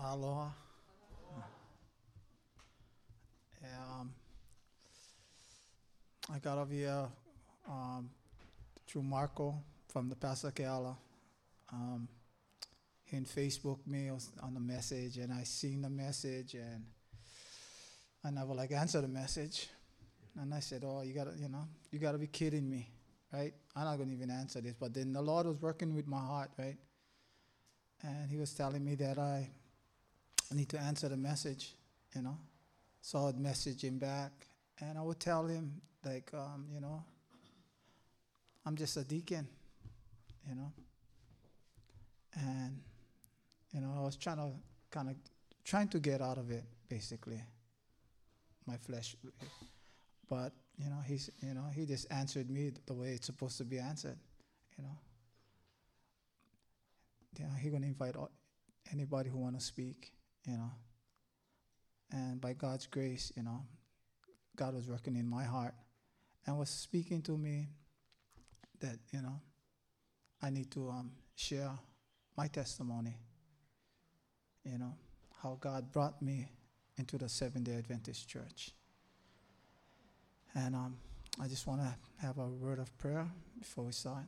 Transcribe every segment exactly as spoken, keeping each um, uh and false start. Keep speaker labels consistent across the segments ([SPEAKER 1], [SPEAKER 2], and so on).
[SPEAKER 1] Aloha. Um, I got over here um, through Marco from the Pastor Keala. Um, he in Facebook me on the message, and I seen the message, and I never like answer the message. And I said, "Oh, you gotta, you know, you gotta be kidding me, right? I'm not gonna even answer this." But then the Lord was working with my heart, right? And He was telling me that I need to answer the message, you know. So I'd message him back, and I would tell him, like, um, you know, I'm just a deacon, you know. And, you know, I was trying to kind of, trying to get out of it, basically, my flesh. But, you know, he's, you know, he just answered me the way it's supposed to be answered, you know. You know, he's going to invite anybody who want to speak, you know. And by God's grace, you know, God was working in my heart and was speaking to me that, you know, I need to um, share my testimony, you know, how God brought me into the Seventh-day Adventist Church. And um, I just want to have a word of prayer before we start.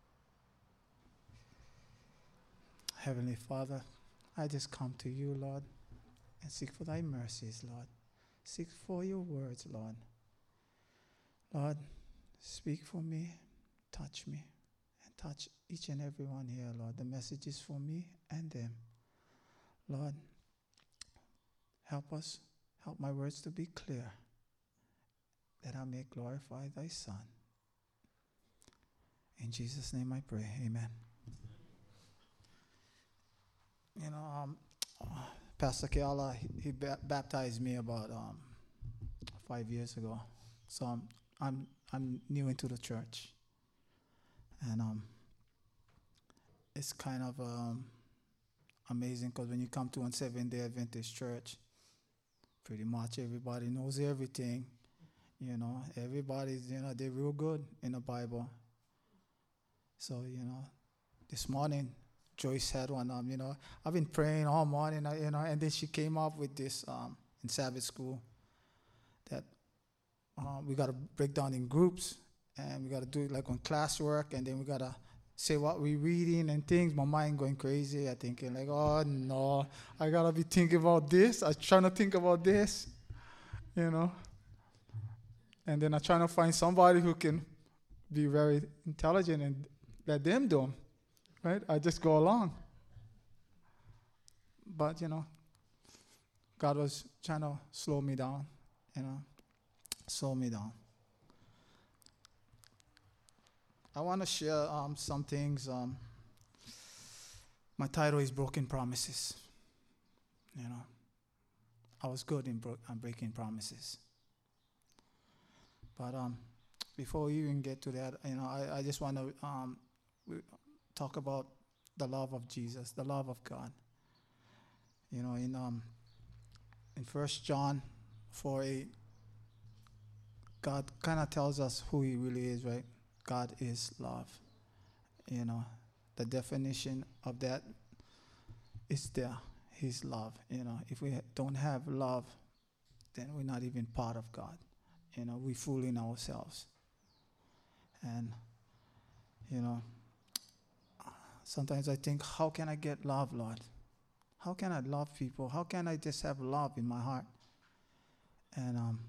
[SPEAKER 1] Heavenly Father, I just come to you, Lord, and seek for thy mercies, Lord. Seek for your words, Lord. Lord, speak for me, touch me, and touch each and every one here, Lord. The message is for me and them. Lord, help us, help my words to be clear, that I may glorify thy Son. In Jesus' name I pray, amen. You know, um, Pastor Keala, he, he ba- baptized me about um, five years ago. So I'm, I'm I'm new into the church, and um, it's kind of um, amazing because when you come to a Seventh-day Adventist church, pretty much everybody knows everything. You know, everybody's, you know, they're real good in the Bible. So, you know, this morning, Joyce had one, um, you know, I've been praying all morning, uh, you know, and then she came up with this um, in Sabbath school that uh, we got to break down in groups, and we got to do it like on classwork, and then we got to say what we're reading and things. My mind going crazy. I thinking like, oh, no, I got to be thinking about this. I'm trying to think about this, you know. And then I'm trying to find somebody who can be very intelligent and let them do them. Right? I just go along. But, you know, God was trying to slow me down, you know, slow me down. I want to share um, some things. Um, my title is Broken Promises. You know, I was good in bro- uh, breaking promises. But um, before we even get to that, you know, I, I just want to um, talk about the love of Jesus, the love of God. You know, in um, in First John four eight, God kind of tells us who He really is, right? God is love. You know, the definition of that is there. He's love. You know, if we don't have love, then we're not even part of God. You know, we're fooling ourselves. And, you know, sometimes I think, how can I get love, Lord? How can I love people? How can I just have love in my heart? And um,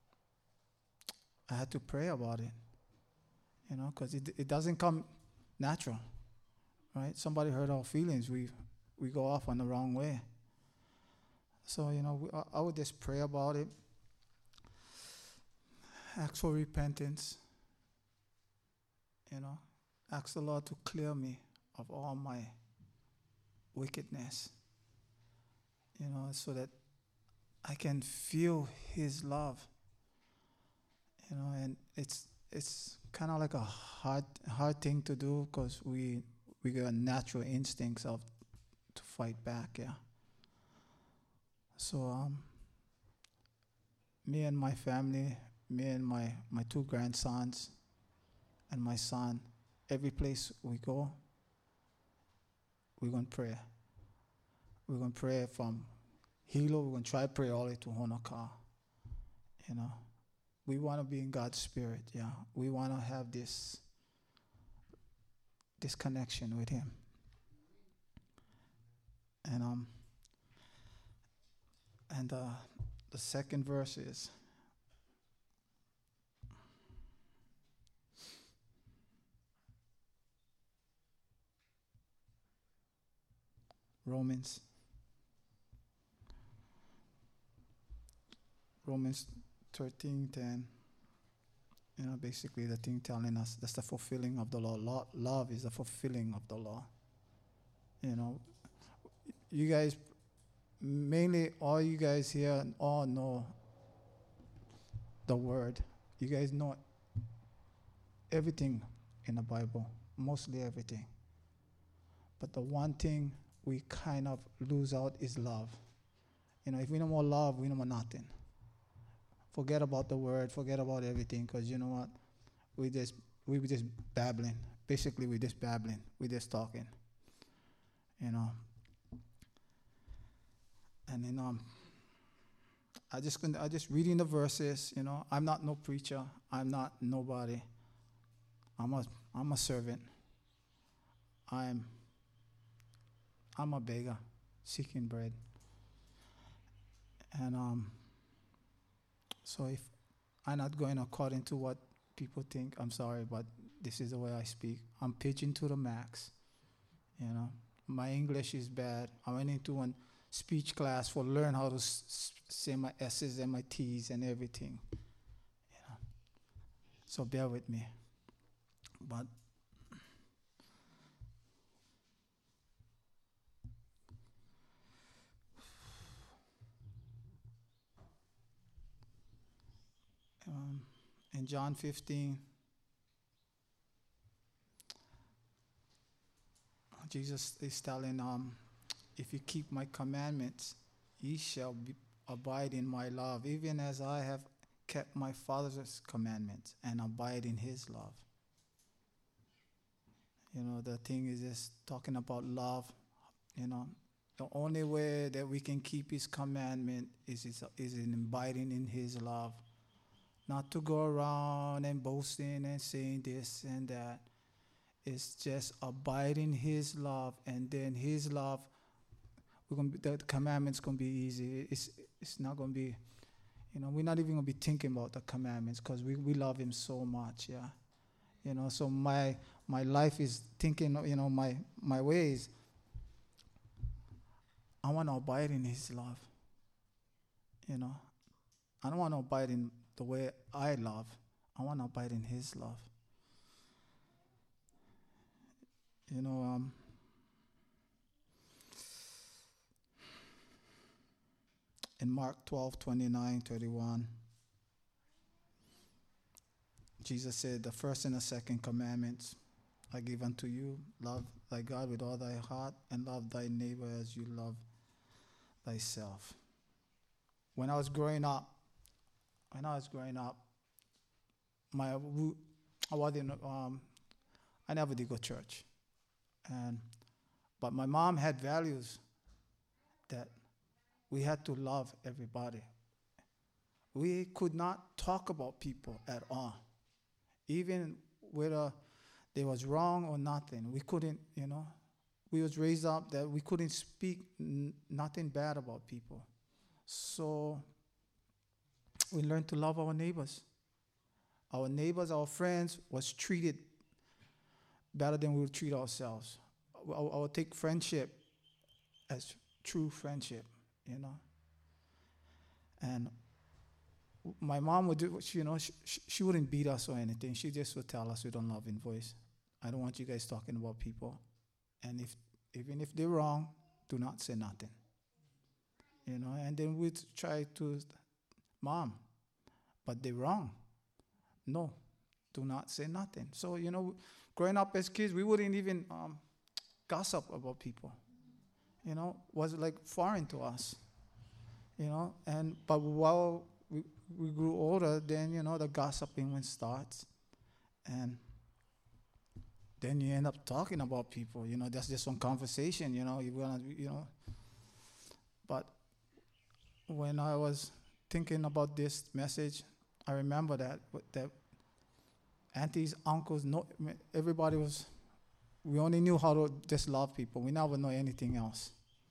[SPEAKER 1] I had to pray about it, you know, because it it doesn't come natural, right? Somebody hurt our feelings, we we go off on the wrong way. So, you know, we, I, I would just pray about it, ask for repentance, you know, ask the Lord to clear me of all my wickedness, you know, so that I can feel His love. You know, and it's it's kind of like a hard hard thing to do because we we got natural instincts of to fight back, yeah. So um, me and my family, me and my my two grandsons, and my son, every place we go, we're gonna pray. We're going to pray from Hilo. We're going to try to pray all the way to Honoka. You know, we want to be in God's spirit. Yeah, we want to have this this connection with Him. And um, and uh, the second verse is Romans. Romans thirteen ten. You know, basically the thing telling us that's the fulfilling of the law. law. Love is the fulfilling of the law. You know, you guys, mainly all you guys here all know the word. You guys know everything in the Bible, mostly everything. But the one thing we kind of lose out is love. You know, if we know more love, we know more nothing. Forget about the word, forget about everything, because you know what? We just we were just babbling. Basically, we're just babbling. We're just talking. You know. And then um, I just I just reading the verses. You know, I'm not no preacher. I'm not nobody. I'm a I'm a servant. I'm I'm a beggar, seeking bread. And um. So if I'm not going according to what people think, I'm sorry, but this is the way I speak. I'm pitching to the max. You know, my English is bad. I went into a speech class for learn how to s- s- say my S's and my T's and everything. You know, so bear with me. But um, in John fifteen, Jesus is telling, um, if you keep my commandments, ye shall be, abide in my love, even as I have kept my Father's commandments and abide in his love. You know, the thing is just talking about love. You know, the only way that we can keep his commandment is, is, is in abiding in his love. Not to go around and boasting and saying this and that. It's just abide in his love, and then his love, we're gonna be, the commandments going to be easy. It's it's not going to be, you know, we're not even going to be thinking about the commandments because we, we love him so much, yeah. You know, so my my life is thinking, you know, my, my ways, I want to abide in his love, you know. I don't want to abide in the way I love. I want to abide in his love. You know, um, in Mark twelve, twenty-nine, thirty-one, Jesus said, the first and the second commandments I give unto you, love thy God with all thy heart, and love thy neighbor as you love thyself. When I was growing up, when I was growing up, my I wasn't, um, I never did go to church, and but my mom had values that we had to love everybody. We could not talk about people at all, even whether they was wrong or nothing. We couldn't, you know. We was raised up that we couldn't speak n- nothing bad about people. So we learned to love our neighbors. Our neighbors, our friends was treated better than we would treat ourselves. I, I would take friendship as true friendship, you know. And my mom would do, you know, she, she wouldn't beat us or anything. She just would tell us with a loving voice, I don't want you guys talking about people. And if even if they're wrong, do not say nothing. You know, and then we'd try to, Mom, but they're wrong. No, do not say nothing. So, you know, growing up as kids, we wouldn't even um, gossip about people. You know, was like foreign to us. You know, and but while we, we grew older, then, you know, the gossiping one starts. And then you end up talking about people. You know, that's just one conversation, you know, you're gonna, you know. But when I was thinking about this message, I remember that that aunties, uncles, no, everybody was. We only knew how to just love people. We never know anything else.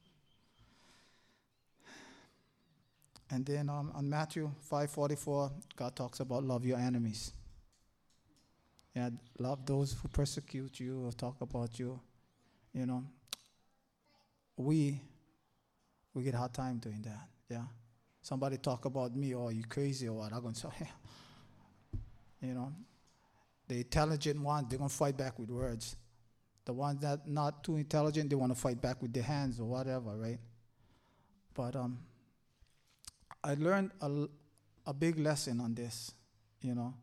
[SPEAKER 1] And then um, on Matthew five forty-four, God talks about love your enemies. Yeah, love those who persecute you or talk about you. You know, we we get hard time doing that. Yeah, somebody talk about me, or you crazy or what? I'm gonna say, you know, the intelligent ones, they're gonna fight back with words. The ones that not too intelligent, they want to fight back with their hands or whatever, right? But um, I learned a, a big lesson on this, you know.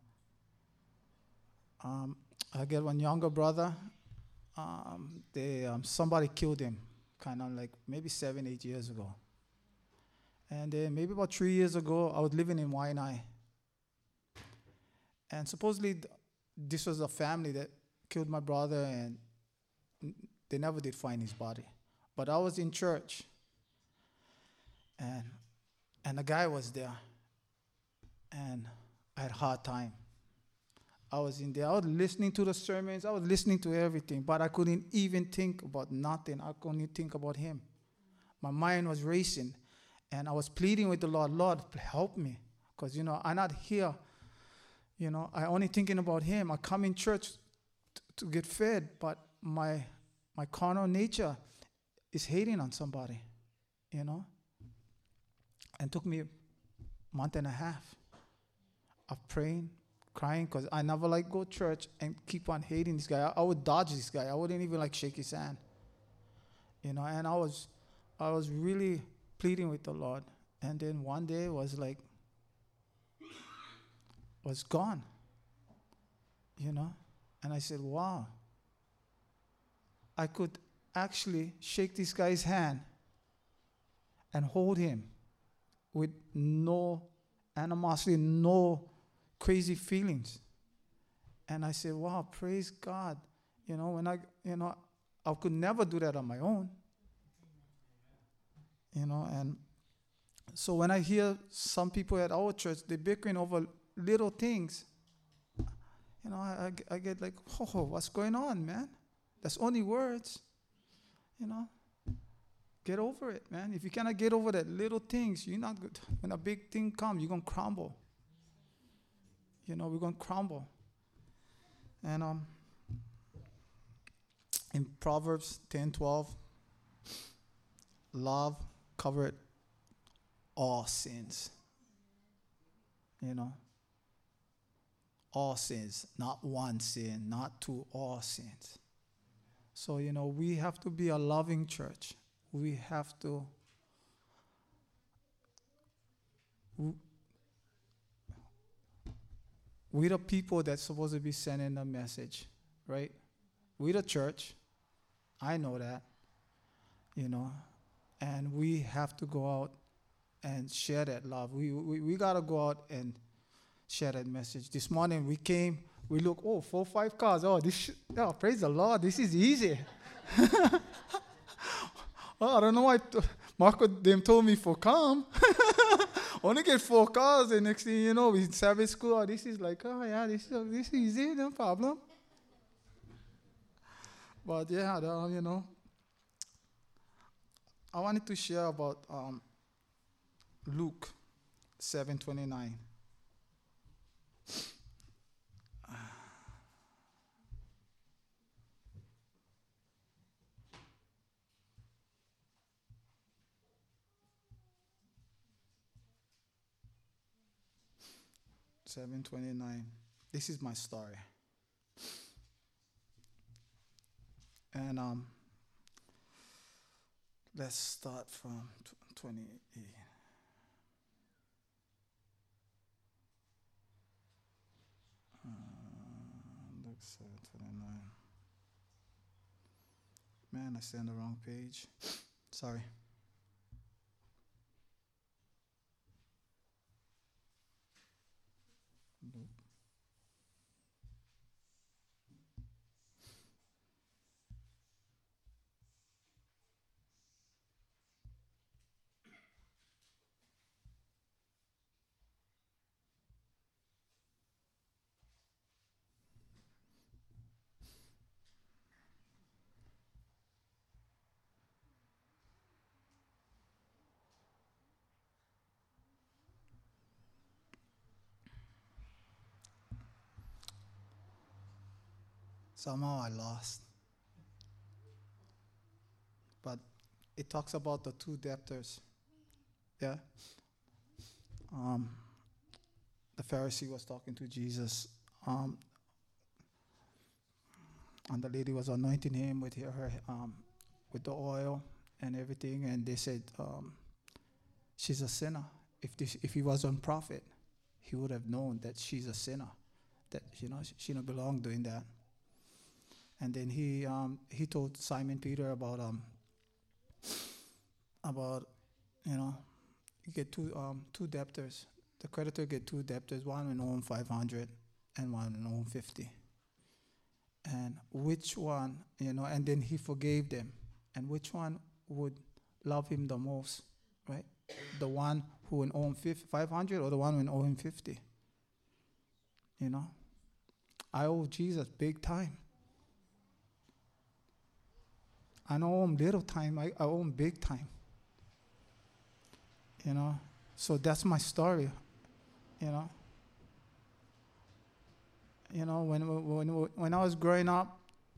[SPEAKER 1] Um, I get one younger brother. Um, they um, somebody killed him, kind of like maybe seven, eight years ago. And then maybe about three years ago, I was living in Waianae. And supposedly, th- this was a family that killed my brother, and n- they never did find his body. But I was in church, and and the guy was there, and I had a hard time. I was in there. I was listening to the sermons. I was listening to everything, but I couldn't even think about nothing. I couldn't think about him. My mind was racing, and I was pleading with the Lord, Lord, help me, because, you know, I'm not here. You know, I only thinking about him. I come in church t- to get fed, but my my carnal nature is hating on somebody, you know. And it took me a month and a half of praying, crying, because I never like go to church and keep on hating this guy. I, I would dodge this guy. I wouldn't even like shake his hand, you know. And I was, I was really pleading with the Lord. And then one day was like, was gone, you know. And I said, wow, I could actually shake this guy's hand and hold him with no animosity, no crazy feelings. And I said, wow, praise God. You know, when I, you know, I could never do that on my own. You know, and so when I hear some people at our church, they're bickering over little things, you know, I, I, I get like, oh, what's going on, man? That's only words, you know. Get over it, man. If you cannot get over that little things, you're not good. When a big thing comes, you're going to crumble. You know, we're going to crumble. And um, in Proverbs ten twelve, love covered all sins. You know, all sins, not one sin, not two, all sins. So, you know, we have to be a loving church. We have to, we're the people that's supposed to be sending the message, right? We're the church. I know that, you know, and we have to go out and share that love. We we, we got to go out and share that message. This morning we came, we look, oh, four, five cars. Oh, this, sh- oh, praise the Lord, this is easy. Oh, I don't know why t- Marco them told me for come. Only get four cars, and next thing you know, we Sabbath school. Oh, this is like, oh yeah, this is this is easy, no problem. But yeah, the, you know, I wanted to share about um, Luke seven twenty nine. seven twenty nine. This is my story. And um, let's start from twenty-eight. Uh, Luke seven twenty-nine. Man, I sent the wrong page. Sorry. Luke. Somehow I lost. But it talks about the two debtors. Yeah. Um, the Pharisee was talking to Jesus. Um, and the lady was anointing him with her, her um, with the oil and everything. And they said, um, she's a sinner. If this, if he was a prophet, he would have known that she's a sinner, that you know she, she don't belong doing that. And then he um, he told Simon Peter about um about you know you get two um two debtors. The creditor get two debtors. One will owe him five hundred, and one will owe him fifty. And which one you know? And then he forgave them. And which one would love him the most, right? The one who will owe him five hundred, or the one who will owe him fifty? You know, I owe Jesus big time. I don't owe him little time. I, I owe him big time. You know, so that's my story. You know, you know when when when I was growing up,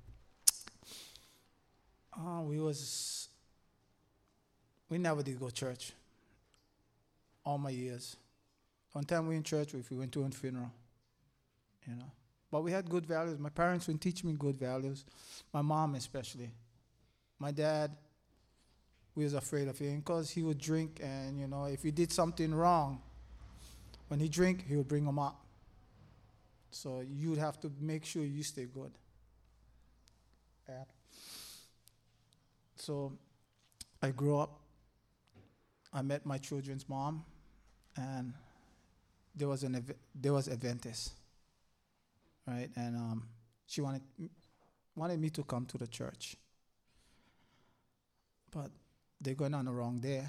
[SPEAKER 1] uh, we was we never did go to church. All my years, one time we in church, if we went to a funeral. You know, but we had good values. My parents would teach me good values. My mom especially. My dad, we was afraid of him because he would drink, and you know, if he did something wrong, when he drink, he would bring him up. So you'd have to make sure you stay good. Yeah. So I grew up. I met my children's mom, and there was an ev- there was Adventist, right? And um, she wanted wanted me to come to the church. But they're going on the wrong day.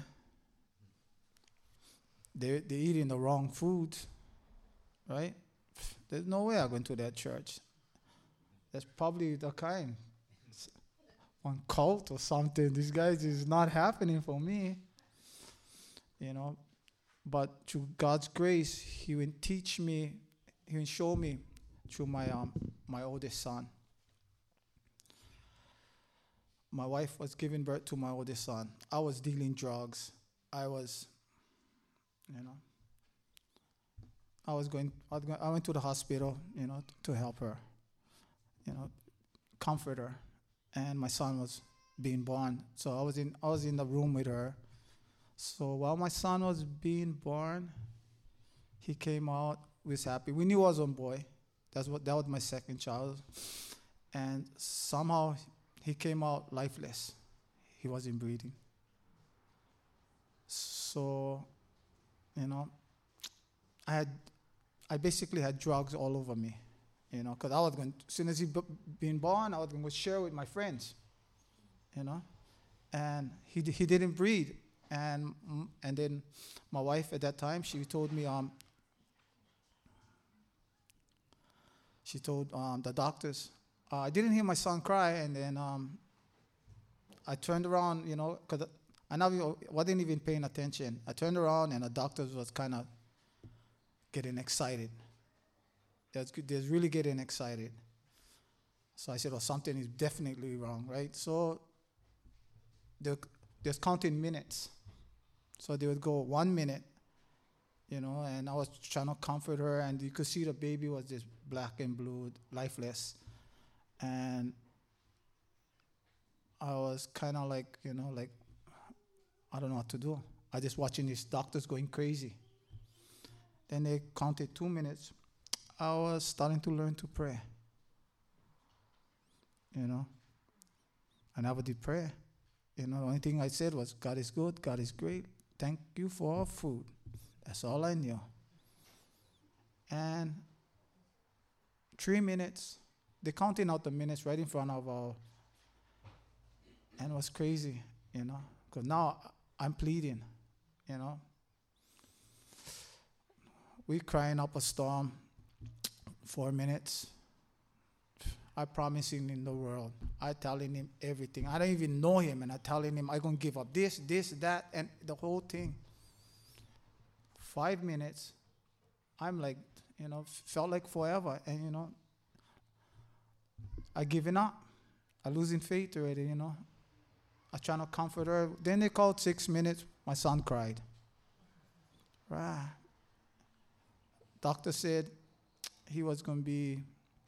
[SPEAKER 1] They they're eating the wrong food, right? There's no way I'm going to that church. That's probably the kind, one cult or something. These guys is not happening for me, you know. But through God's grace, He will teach me, He will show me through my um my oldest son. My wife was giving birth to my oldest son. I was dealing drugs. I was, you know, I was going, I, was going, I went to the hospital, you know, to help her, you know, comfort her. And my son was being born. So I was in, I was in the room with her. So while my son was being born, he came out, we was happy. We knew it was a boy. That's what, that was my second child. And somehow he came out lifeless. He wasn't breathing. So, you know, I had, I basically had drugs all over me, you know, because I was going, as soon as he b- being born, I was going to share with my friends, you know, and he d- he didn't breathe, and and then my wife at that time, she told me, um, she told um the doctors, uh, I didn't hear my son cry, and then um, I turned around, you know, because I never, wasn't even paying attention. I turned around, and the doctors was kind of getting excited. They're, they're really getting excited. So I said, well, something is definitely wrong, right? So they're, they're counting minutes. So they would go one minute, you know, and I was trying to comfort her, and you could see the baby was just black and blue, lifeless. And I was kind of like, you know, like, I don't know what to do. I just watching these doctors going crazy. Then they counted two minutes. I was starting to learn to pray. You know, I never did pray. You know, the only thing I said was, God is good, God is great. Thank you for our food. That's all I knew. And three minutes, they counting out the minutes right in front of our, and it was crazy, you know, because now I'm pleading, you know. We crying up a storm, four minutes. I promising him the world. I telling him everything. I don't even know him, and I telling him I gonna give up this, this, that, and the whole thing. Five minutes, I'm like, you know, felt like forever, and you know, I giving up. I losing faith already, you know. I trying to comfort her. Then they called six minutes. My son cried. Right. Doctor said he was going to be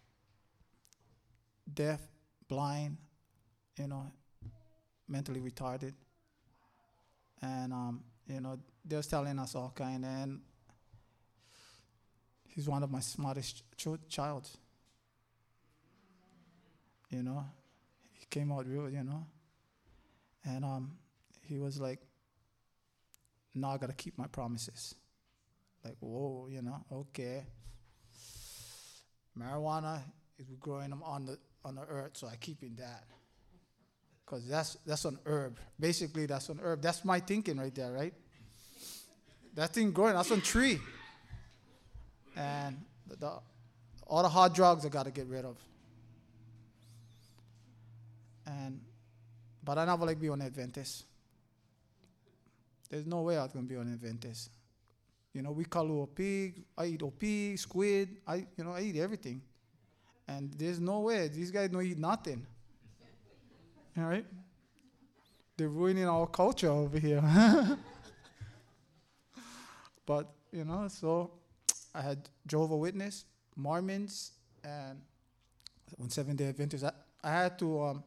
[SPEAKER 1] deaf, blind, you know, mentally retarded. And, um, you know, they was telling us all kind. And he's one of my smartest ch- child. You know, he came out real, you know. And um, he was like, now I got to keep my promises. Like, whoa, you know, okay. Marijuana is growing on the on the earth, so I keep in that. Because that's that's an herb. Basically, that's an herb. That's my thinking right there, right? That thing growing, that's a tree. And the, the, all the hard drugs I got to get rid of. And but I never like be on Adventist. There's no way I was gonna be on Adventist. You know, we call a pig. I eat O P, squid. I, you know, I eat everything. And there's no way these guys don't eat nothing. All right? They're ruining our culture over here. But you know, so I had Jehovah's Witness, Mormons, and one Seventh Day Adventist. I, I had to um,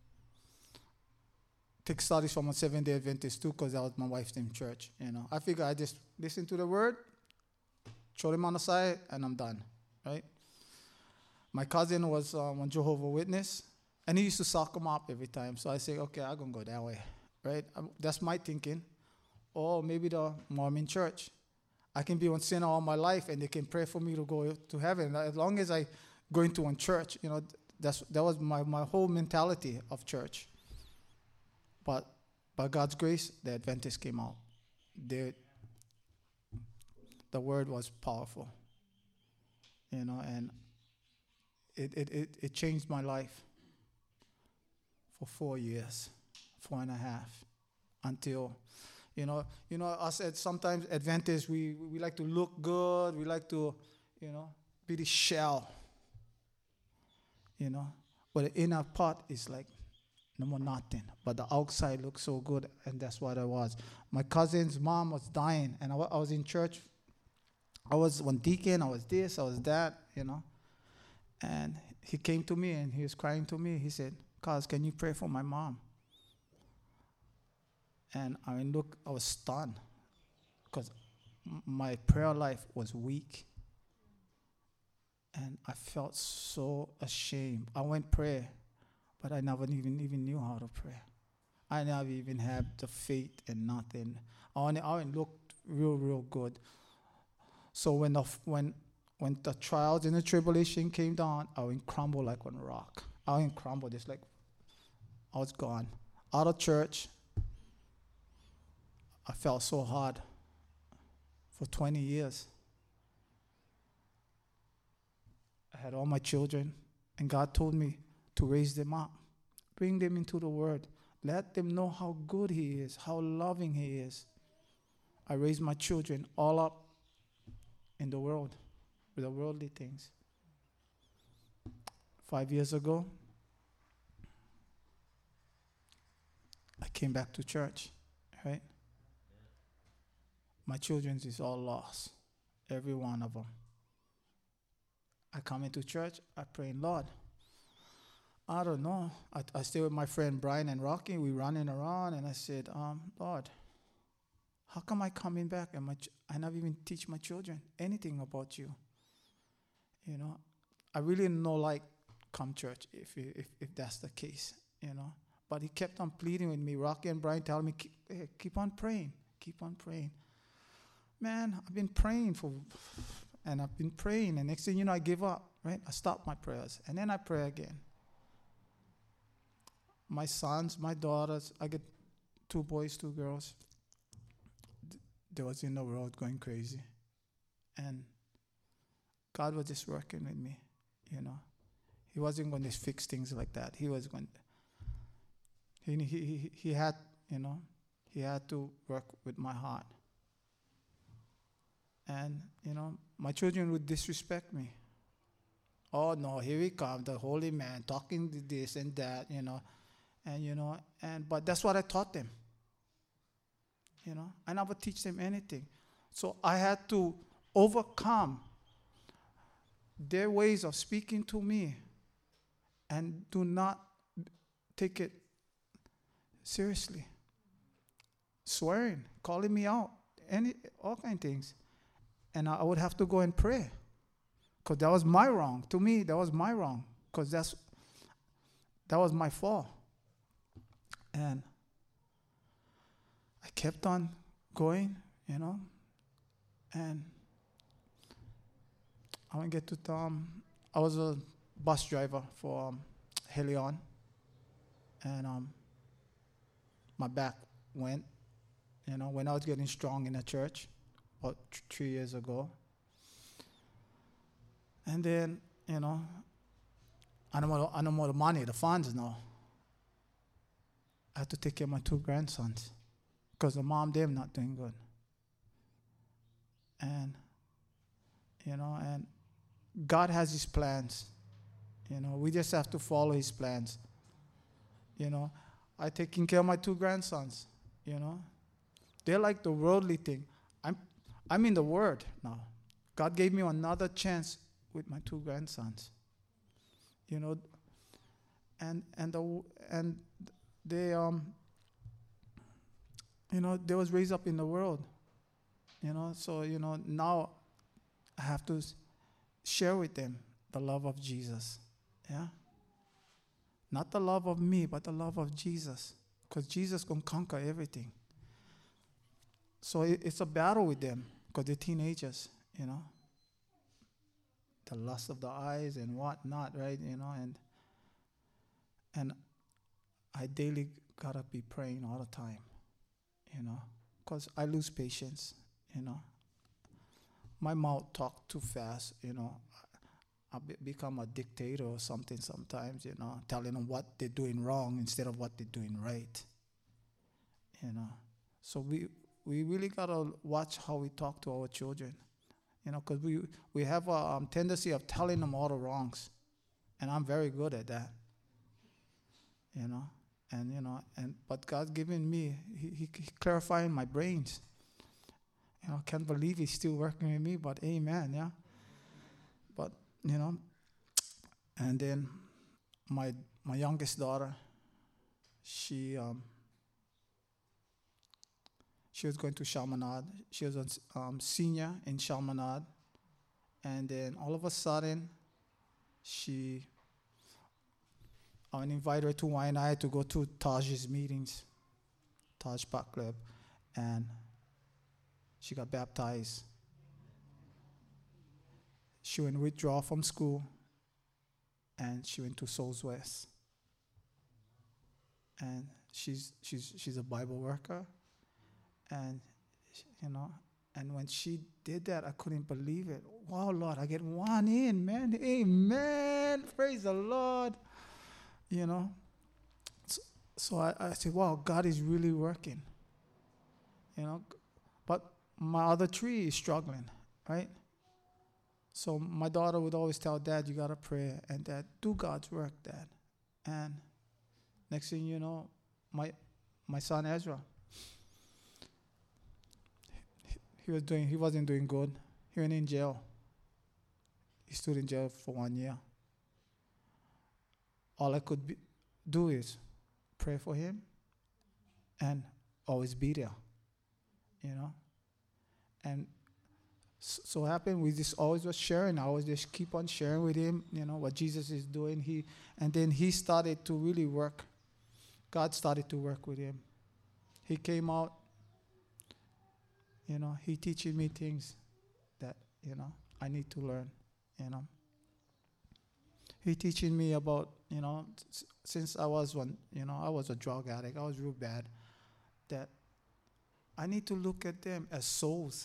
[SPEAKER 1] take studies from a Seventh Day Adventist too, because that was my wife's name church. You know, I figure I just listen to the word, throw them on the side, and I'm done. Right? My cousin was um, a Jehovah's Witness, and he used to sock them up every time. So I say, okay, I'm gonna go that way. Right? Um, that's my thinking. Or maybe the Mormon church. I can be on sinner all my life, and they can pray for me to go to heaven. As long as I go into one church, you know, that's that was my, my whole mentality of church. But by God's grace, the Adventists came out. They, the word was powerful, you know, and it, it, it, it changed my life for four years, four and a half, until, you know, you know, I said sometimes Adventists, we, we like to look good, we like to, you know, be the shell, you know, but the inner part is like, no more nothing. But the outside looks so good, and that's what I was. My cousin's mom was dying, and I, w- I was in church. I was one deacon, I was this, I was that, you know. And he came to me, and he was crying to me. He said, "Cuz, can you pray for my mom?" And I mean, look, I was stunned, because m- my prayer life was weak. And I felt so ashamed. I went pray. But I never even even knew how to pray. I never even had the faith and nothing. I only, I only looked real, real good. So when the when when the trials and the tribulation came down, I went crumble like on a rock. I went crumble, just like I was gone. Out of church. I felt so hard for twenty years. I had all my children, and God told me to raise them up, bring them into the word, let them know how good he is, how loving he is. I raised my children all up in the world, with the worldly things. Five years ago, I came back to church, right? My children is all lost, every one of them. I come into church, I pray, Lord, I don't know. I, I stay with my friend Brian and Rocky. We running around, and I said, um, Lord, how come I coming back and my ch- I never even teach my children anything about you? You know, I really no like come church if if if that's the case, you know. But he kept on pleading with me. Rocky and Brian telling me, keep, hey, keep on praying, keep on praying. Man, I've been praying for, and I've been praying, and next thing you know, I give up. Right? I stop my prayers, and then I pray again. My sons, my daughters, I get two boys, two girls. They was in the world going crazy. And God was just working with me, you know. He wasn't going to fix things like that. He was going to, he, he, he had, you know, he had to work with my heart. And, you know, my children would disrespect me. Oh no, here he comes, the holy man, talking to this and that, you know, and you know, and but that's what I taught them. You know, I never teach them anything. So I had to overcome their ways of speaking to me and do not take it seriously. Swearing, calling me out, any all kind of things. And I would have to go and pray. Because that was my wrong. To me, that was my wrong. Because that's that was my fault. And I kept on going, you know. And I want to get to um I was a bus driver for um, Helion. And um my back went, you know, when I was getting strong in the church, about th- three years ago. And then, you know, I don't want I don't want the money, the funds now. I had to take care of my two grandsons because the mom, them not doing good. And, you know, and God has his plans. You know, we just have to follow his plans. You know, I taking care of my two grandsons, you know. They're like the worldly thing. I'm I'm in the Word now. God gave me another chance with my two grandsons. You know, and and the and they um you know, they was raised up in the world. You know, so you know, now I have to share with them the love of Jesus. Yeah? Not the love of me, but the love of Jesus. Because Jesus can conquer everything. So it, it's a battle with them, because they're teenagers, you know. The lust of the eyes and whatnot, right? You know, and and I daily gotta be praying all the time, you know, because I lose patience, you know. My mouth talk too fast, you know. I be- become a dictator or something sometimes, you know, telling them what they're doing wrong instead of what they're doing right, you know. So we we really gotta watch how we talk to our children, you know, because we we have a um, tendency of telling them all the wrongs, and I'm very good at that, you know, and you know, and but God's given me, he, he, he clarifying my brains, you know. Can't believe he's still working with me, but amen, yeah. But you know, and then my my youngest daughter, she um she was going to Chaminade. She was a s- um, senior in Chaminade, and then all of a sudden, she I invited her to Y N I to go to Taj's meetings, Taj Park Club, and she got baptized. She went withdraw from school, and she went to Souls West. And she's she's she's a Bible worker, and sh- you know, and when she did that, I couldn't believe it. Wow, Lord, I get one in, man. Amen. Praise the Lord. You know. So, so I, I said, wow, God is really working. You know, but my other three is struggling, right? So my daughter would always tell Dad, you gotta pray, and Dad, do God's work, Dad. And next thing you know, my my son Ezra, he was doing he wasn't doing good. He went in jail. He stood in jail for one year. All I could be, do is pray for him and always be there, you know. And s- so happened we just always was sharing. I always just keep on sharing with him, you know, what Jesus is doing. He and then he started to really work. God started to work with him. He came out, you know, he teaching me things that, you know, I need to learn, you know. He teaching me about, you know, s- since I was one, you know, I was a drug addict. I was real bad. That I need to look at them as souls.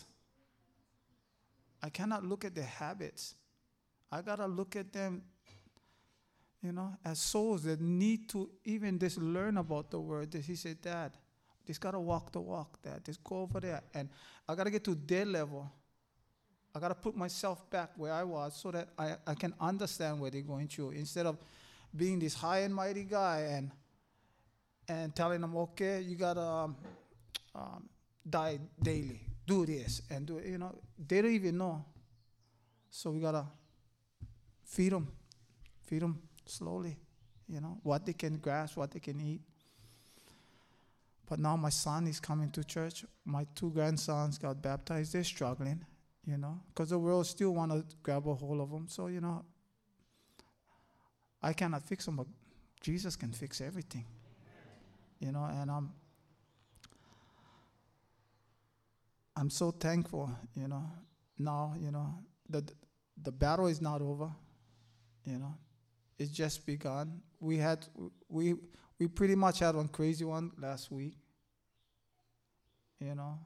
[SPEAKER 1] I cannot look at their habits. I gotta look at them, you know, as souls that need to even just learn about the word. That he said, Dad, just gotta walk the walk, Dad. Just go over there. And I gotta get to their level I got to put myself back where I was so that I, I can understand what they're going through instead of being this high and mighty guy and and telling them, okay, you got to um, um, die daily, do this and do it. You know, they don't even know. So we got to feed them, feed them slowly, you know, what they can grasp, what they can eat. But now my son is coming to church. My two grandsons got baptized. They're struggling, you know, because the world still want to grab a hold of them. So, you know, I cannot fix them, but Jesus can fix everything, you know, and I'm, I'm so thankful, you know, now, you know, the, the battle is not over, you know, it's just begun. We had, we, we pretty much had one crazy one last week, you know,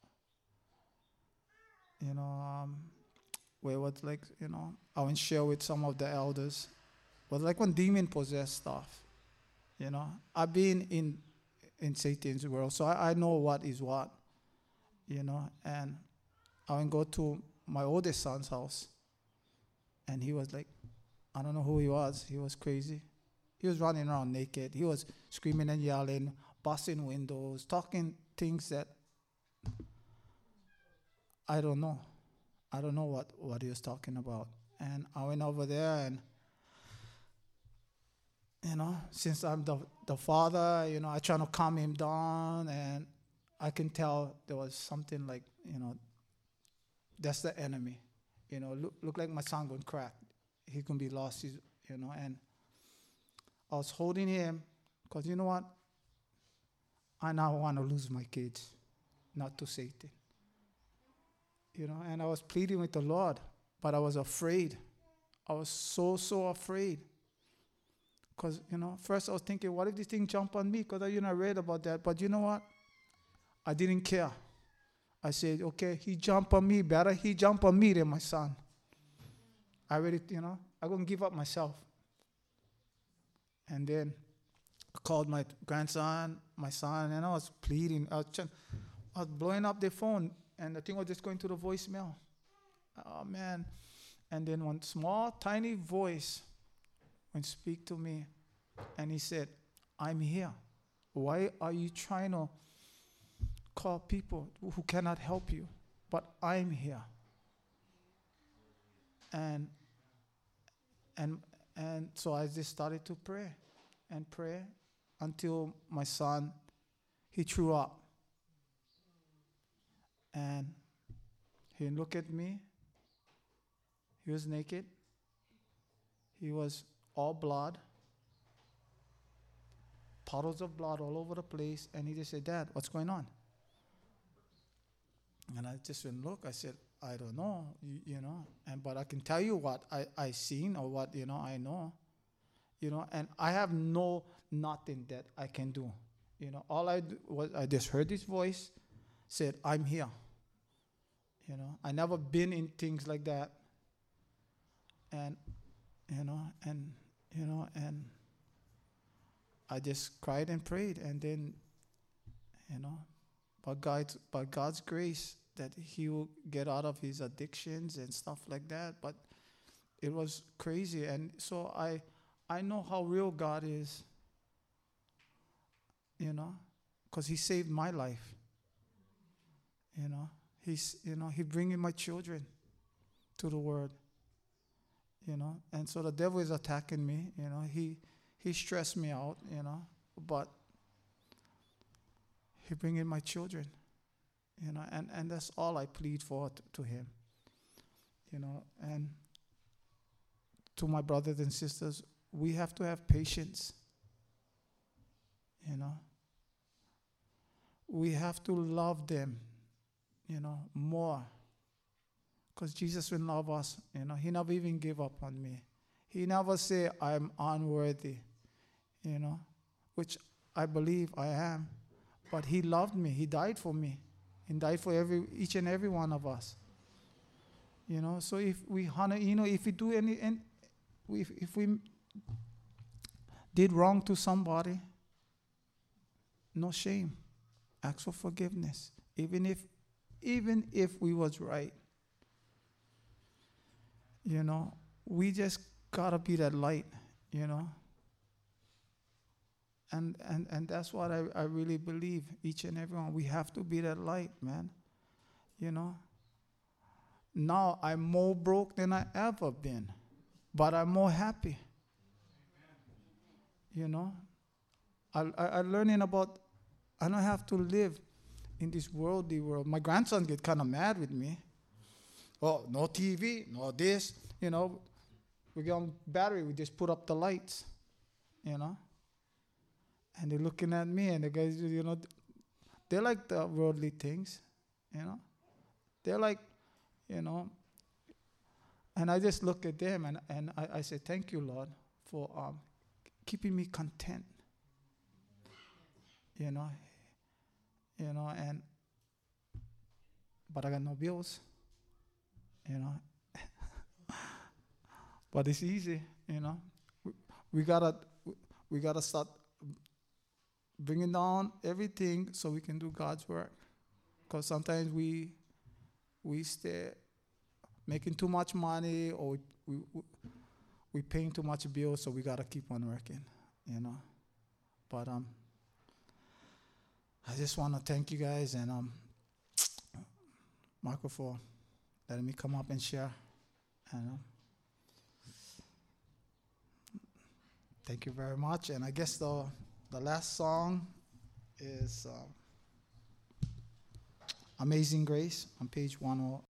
[SPEAKER 1] you know, um, where it was like, you know, I went share with some of the elders, but like when demon possessed stuff, you know, I've been in, in Satan's world, so I, I know what is what, you know, and I went go to my oldest son's house, and he was like, I don't know who he was, he was crazy. He was running around naked. He was screaming and yelling, busting windows, talking things that I don't know. I don't know what, what he was talking about. And I went over there and, you know, since I'm the, the father, you know, I try to calm him down, and I can tell there was something like, you know, that's the enemy. You know, look, look like my son going to crack. He can be lost, he's, you know, and I was holding him because, you know what? I now want to lose my kids, not to Satan. You know, and I was pleading with the Lord, but I was afraid. I was so, so afraid. Because, you know, first I was thinking, what if this thing jump on me? Because I, you know, I read about that. But you know what? I didn't care. I said, okay, he jumped on me. Better he jump on me than my son. I really, you know, I couldn't give up myself. And then I called my grandson, my son, and I was pleading. I was, trying, I was blowing up the phone, and the thing was just going to the voicemail. Oh, man. And then one small, tiny voice went speak to me, and he said, I'm here. Why are you trying to call people who cannot help you? But I'm here. And and and so I just started to pray and pray until my son, he threw up. And he looked at me. He was naked. He was all blood, puddles of blood all over the place. And he just said, Dad, what's going on? And I just went, look, I said, I don't know, you, you know, and but I can tell you what I, I seen or what, you know, I know, you know, and I have no, nothing that I can do. You know, all I do was I just heard this voice, said, I'm here. You know, I never been in things like that. And, you know, and, you know, and I just cried and prayed. And then, you know, by God's, by God's grace, that he will get out of his addictions and stuff like that. But it was crazy. And so I I know how real God is, you know, because he saved my life. You know, he's, you know, he bringing my children to the word, you know. And so the devil is attacking me, you know. He, he stressed me out, you know, but he bringing my children. You know, and, and that's all I plead for t- to him. You know, and to my brothers and sisters, we have to have patience. You know, we have to love them, you know, more. Because Jesus will love us. You know, he never even gave up on me. He never said, I'm unworthy, you know, which I believe I am. But he loved me. He died for me. And died for every each and every one of us. You know, so if we honor, you know, if we do any, and if if we did wrong to somebody, no shame, ask for forgiveness. Even if, even if we was right, You know, we just gotta be that light, you know. And and and that's what I, I really believe, each and every one. We have to be that light, man. You know. Now I'm more broke than I ever been, but I'm more happy. You know. I I, I learning about I don't have to live in this worldly world. My grandson get kind of mad with me. Oh, no T V, no this, you know. We get on battery, we just put up the lights, you know. And they're looking at me, and the guys, you know, they like the worldly things, you know. They're like, you know. And I just look at them, and, and I, I say, thank you, Lord, for um, keeping me content, you know. You know, and, but I got no bills, you know. But it's easy, you know. We, we gotta, we gotta start bringing down everything so we can do God's work. Because sometimes we, we stay making too much money, or we, we we paying too much bills, so we gotta keep on working, you know. But um, I just want to thank you guys, and um, Marco, for letting me come up and share, and um, thank you very much. And I guess the the last song is um, Amazing Grace on page one oh